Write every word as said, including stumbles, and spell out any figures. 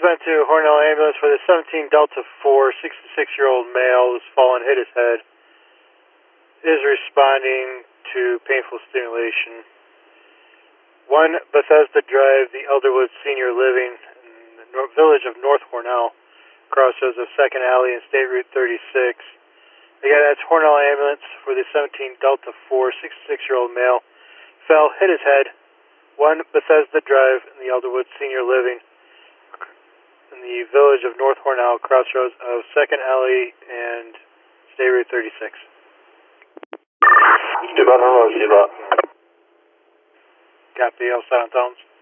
respond to Hornell ambulance for the seventeen Delta four, sixty-six-year-old male who's fallen, hit his head. Is responding to painful stimulation. one Bethesda Drive, the Elderwood Senior Living, in the nor- village of North Hornell, crossroads of second Alley and State Route thirty-six. Again, that's Hornell ambulance for the seventeen Delta four, sixty-six-year-old male. Fell, hit his head. one Bethesda Drive in the Elderwood Senior Living in the village of North Hornell, crossroads of second Alley and State Route thirty-six. Steve, I don't know, Steve. Copy, L seven Tones.